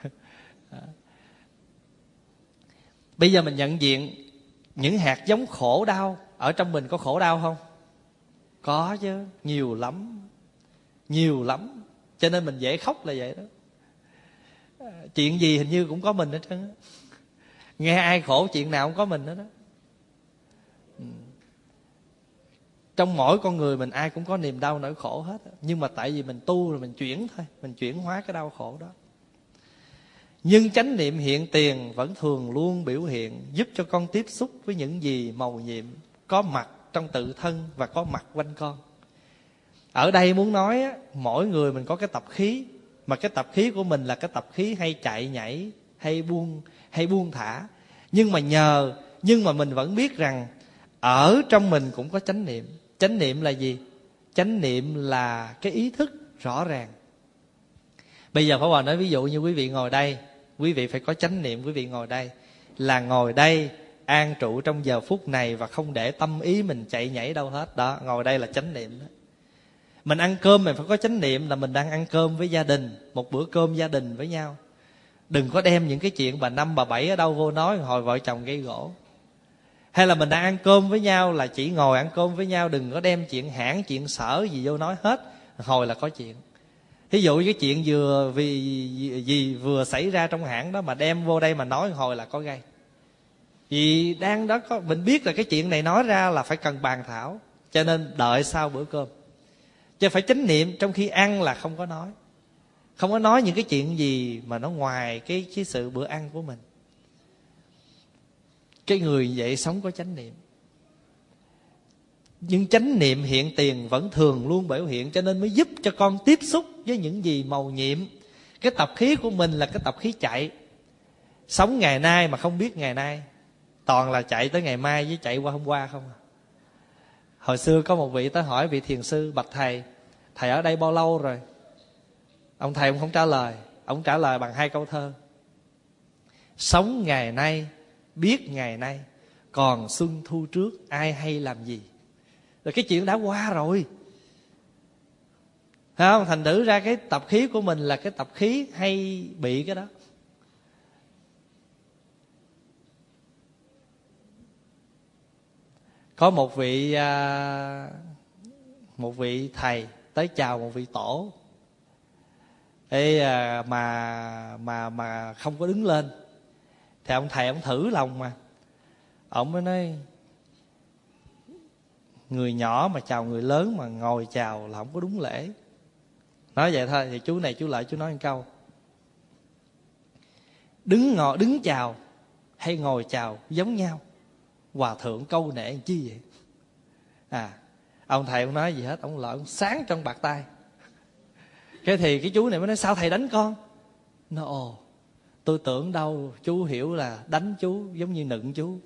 Bây giờ mình nhận diện những hạt giống khổ đau. Ở trong mình có khổ đau không? Có chứ, nhiều lắm. Nhiều lắm. Cho nên mình dễ khóc là vậy đó. Chuyện gì hình như cũng có mình hết trơn. Nghe ai khổ chuyện nào cũng có mình hết đó. Trong mỗi con người mình ai cũng có niềm đau nỗi khổ hết. Nhưng mà tại vì mình tu rồi mình chuyển thôi, mình chuyển hóa cái đau khổ đó. Nhưng chánh niệm hiện tiền vẫn thường luôn biểu hiện, giúp cho con tiếp xúc với những gì màu nhiệm có mặt trong tự thân và có mặt quanh con. Ở đây muốn nói á, mỗi người mình có cái tập khí, mà cái tập khí của mình là cái tập khí hay chạy nhảy, hay buông, hay buông thả. Nhưng mà nhờ, nhưng mà mình vẫn biết rằng ở trong mình cũng có chánh niệm. Chánh niệm là gì? Chánh niệm là cái ý thức rõ ràng. Bây giờ Pháp Hòa nói ví dụ như quý vị ngồi đây, quý vị phải có chánh niệm. Quý vị ngồi đây là ngồi đây an trụ trong giờ phút này, và không để tâm ý mình chạy nhảy đâu hết. Đó, ngồi đây là chánh niệm đó. Mình ăn cơm mình phải có chánh niệm là mình đang ăn cơm với gia đình, một bữa cơm gia đình với nhau. Đừng có đem những cái chuyện bà năm bà bảy ở đâu vô nói, hồi vợ chồng gây gỗ. Hay là mình đang ăn cơm với nhau là chỉ ngồi ăn cơm với nhau, đừng có đem chuyện hãng, chuyện sở gì vô nói hết, hồi là có chuyện. Thí dụ cái chuyện vừa vì gì vừa xảy ra trong hãng đó mà đem vô đây mà nói hồi là có gây. Vì đang đó có, mình biết là cái chuyện này nói ra là phải cần bàn thảo, cho nên đợi sau bữa cơm. Chứ phải chánh niệm trong khi ăn là không có nói. Không có nói những cái chuyện gì mà nó ngoài cái, cái sự bữa ăn của mình. Cái người vậy sống có chánh niệm. Nhưng chánh niệm hiện tiền vẫn thường luôn biểu hiện, cho nên mới giúp cho con tiếp xúc với những gì màu nhiệm. Cái tập khí của mình là cái tập khí chạy. Sống ngày nay mà không biết ngày nay, toàn là chạy tới ngày mai với chạy qua hôm qua không à. Hồi xưa có một vị tới hỏi vị thiền sư: bạch thầy, thầy ở đây bao lâu rồi? Ông thầy ông không trả lời. Ông trả lời bằng hai câu thơ: sống ngày nay, biết ngày nay, còn xuân thu trước ai hay làm gì. Rồi cái chuyện đã qua rồi, thấy không? Thành thử ra cái tập khí của mình là cái tập khí hay bị cái đó. Có một vị một vị thầy tới chào một vị tổ. Ê, mà mà mà không có đứng lên. Thì ông thầy ông thử lòng mà, ông mới nói: người nhỏ mà chào người lớn mà ngồi chào là không có đúng lễ. Nói vậy thôi. Thì chú này chú lại chú nói một câu: đứng ngồi đứng chào hay ngồi chào giống nhau, hòa thượng câu nệ làm chi vậy? À, ông thầy ông nói gì hết, ông lợi ông sáng trong bạc tay. Cái thì cái chú này mới nói: sao thầy đánh con? Nó ồ, tôi tưởng đâu chú hiểu là đánh chú giống như nựng chú.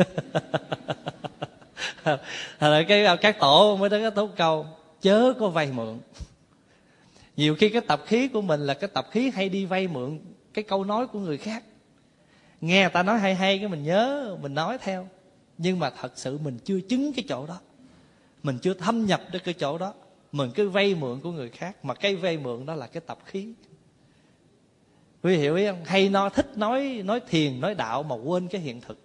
Rồi cái các tổ mới tới cái tốt câu: chớ có vay mượn. Nhiều khi cái tập khí của mình là cái tập khí hay đi vay mượn cái câu nói của người khác. Nghe người ta nói hay hay cái mình nhớ, mình nói theo. Nhưng mà thật sự mình chưa chứng cái chỗ đó. Mình chưa thâm nhập đến cái chỗ đó, mình cứ vay mượn của người khác. Mà cái vay mượn đó là cái tập khí. Quý vị hiểu ý không? Hay nó thích nói nói thiền, nói đạo mà quên cái hiện thực.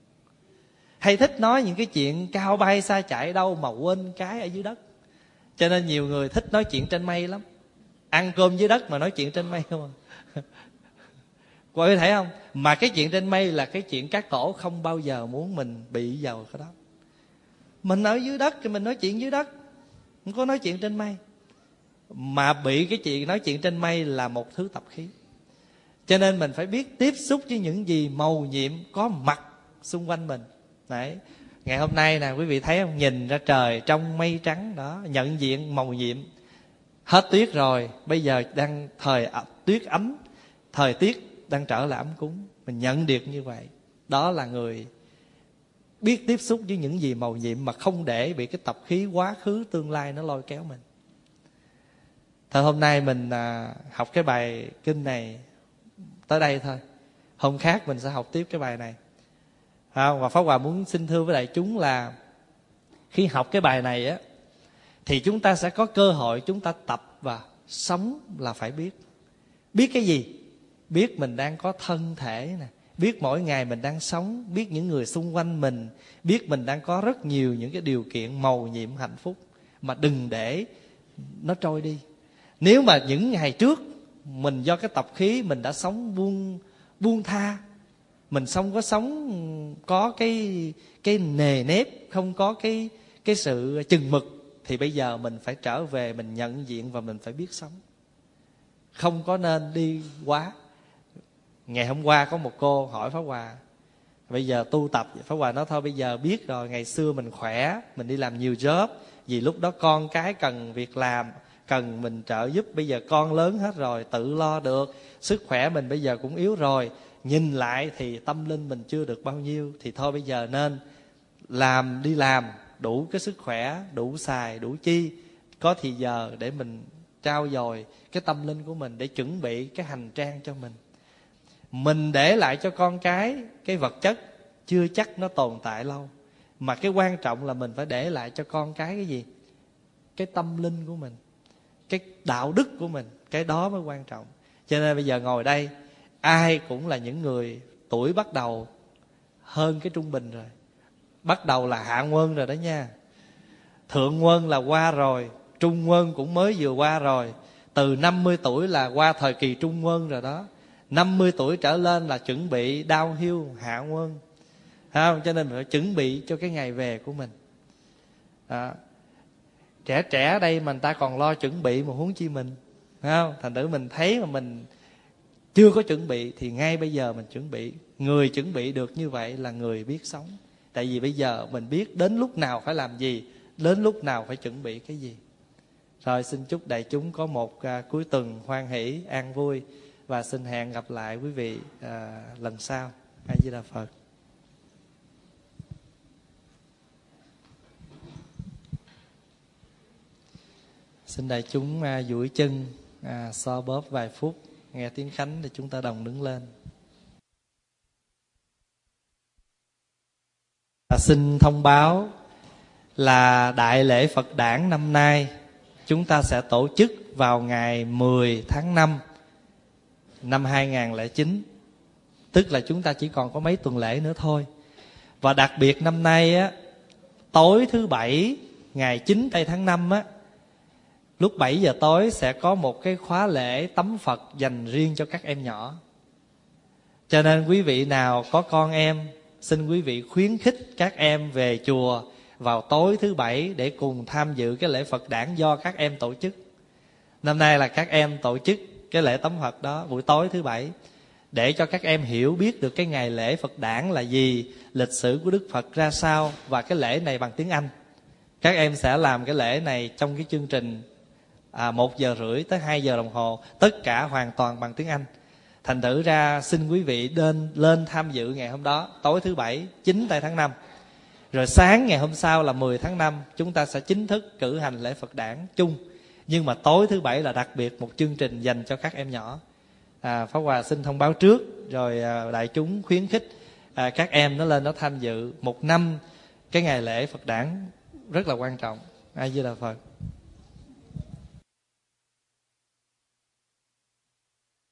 Hay thích nói những cái chuyện cao bay xa chạy đâu mà quên cái ở dưới đất. Cho nên nhiều người thích nói chuyện trên mây lắm. Ăn cơm dưới đất mà nói chuyện trên mây không à. Quý vị thấy không? Mà cái chuyện trên mây là cái chuyện các tổ không bao giờ muốn mình bị vào cái đó. Mình ở dưới đất thì mình nói chuyện dưới đất, không có nói chuyện trên mây. Mà bị cái chuyện nói chuyện trên mây là một thứ tập khí. Cho nên mình phải biết tiếp xúc với những gì màu nhiệm có mặt xung quanh mình. Đấy. Ngày hôm nay nè, quý vị thấy không? Nhìn ra trời trong mây trắng đó, nhận diện màu nhiệm. Hết tuyết rồi, bây giờ đang thời tuyết ấm, thời tiết đang trở lại ấm cúng. Mình nhận được như vậy. Đó là người biết tiếp xúc với những gì màu nhiệm mà không để bị cái tập khí quá khứ tương lai nó lôi kéo mình. Thôi hôm nay mình à, học cái bài kinh này tới đây thôi. Hôm khác mình sẽ học tiếp cái bài này. À, và Pháp Hòa muốn xin thưa với đại chúng là khi học cái bài này á, thì chúng ta sẽ có cơ hội chúng ta tập và sống là phải biết. Biết cái gì? Biết mình đang có thân thể nè, biết mỗi ngày mình đang sống, biết những người xung quanh mình, biết mình đang có rất nhiều những cái điều kiện màu nhiệm hạnh phúc. Mà đừng để nó trôi đi. Nếu mà những ngày trước mình do cái tập khí mình đã sống buông buông tha, mình không có sống có cái cái nề nếp, không có cái cái sự chừng mực, thì bây giờ mình phải trở về, mình nhận diện và mình phải biết sống. Không có nên đi quá. Ngày hôm qua có một cô hỏi Pháp Hòa, bây giờ tu tập, Pháp Hòa nói thôi bây giờ biết rồi, ngày xưa mình khỏe, mình đi làm nhiều job, vì lúc đó con cái cần việc làm, cần mình trợ giúp, bây giờ con lớn hết rồi, tự lo được, sức khỏe mình bây giờ cũng yếu rồi, nhìn lại thì tâm linh mình chưa được bao nhiêu, thì thôi bây giờ nên làm, đi làm đủ cái sức khỏe, đủ xài, đủ chi, có thì giờ để mình trao dồi cái tâm linh của mình, để chuẩn bị cái hành trang cho mình. Mình để lại cho con cái cái vật chất chưa chắc nó tồn tại lâu, mà cái quan trọng là mình phải để lại cho con cái cái gì? Cái tâm linh của mình, cái đạo đức của mình, cái đó mới quan trọng. Cho nên bây giờ ngồi đây ai cũng là những người tuổi bắt đầu hơn cái trung bình rồi. Bắt đầu là hạ quân rồi đó nha. Thượng quân là qua rồi, trung quân cũng mới vừa qua rồi. Từ năm mươi tuổi là qua thời kỳ trung quân rồi đó. Năm mươi tuổi trở lên là chuẩn bị downhill, hạ quân. Không? Cho nên mình phải chuẩn bị cho cái ngày về của mình đó. Trẻ trẻ đây mà người ta còn lo chuẩn bị mà huống chi mình, không? Thành thử mình thấy mà mình chưa có chuẩn bị thì ngay bây giờ mình chuẩn bị. Người chuẩn bị được như vậy là người biết sống. Tại vì bây giờ mình biết đến lúc nào phải làm gì, đến lúc nào phải chuẩn bị cái gì. Rồi xin chúc đại chúng có một uh, cuối tuần hoan hỷ, an vui. Và xin hẹn gặp lại quý vị uh, lần sau. A Di Đà Phật. Xin đại chúng uh, duỗi chân, uh, so bóp vài phút, nghe tiếng khánh thì chúng ta đồng đứng lên. À, xin thông báo là Đại lễ Phật Đản năm nay chúng ta sẽ tổ chức vào ngày mười tháng năm năm hai nghìn không trăm lẻ chín. Tức là chúng ta chỉ còn có mấy tuần lễ nữa thôi. Và đặc biệt năm nay á, tối thứ bảy ngày chín tây tháng năm á, lúc bảy giờ tối sẽ có một cái khóa lễ tắm Phật dành riêng cho các em nhỏ. Cho nên quý vị nào có con em, xin quý vị khuyến khích các em về chùa vào tối thứ bảy để cùng tham dự cái lễ Phật Đản do các em tổ chức. Năm nay là các em tổ chức cái lễ tắm Phật đó buổi tối thứ bảy, để cho các em hiểu biết được cái ngày lễ Phật Đản là gì, lịch sử của Đức Phật ra sao, và cái lễ này bằng tiếng Anh. Các em sẽ làm cái lễ này trong cái chương trình à, một giờ rưỡi tới hai giờ đồng hồ, tất cả hoàn toàn bằng tiếng Anh. Thành thử ra xin quý vị lên, lên tham dự ngày hôm đó, tối thứ bảy chín tây tháng năm. Rồi sáng ngày hôm sau là mười tháng năm chúng ta sẽ chính thức cử hành lễ Phật Đản chung. Nhưng mà tối thứ bảy là đặc biệt một chương trình dành cho các em nhỏ. à, Pháp Hòa xin thông báo trước, rồi à, đại chúng khuyến khích à, các em nó lên đó tham dự. Một năm cái ngày lễ Phật Đản rất là quan trọng. A Di Đà Phật.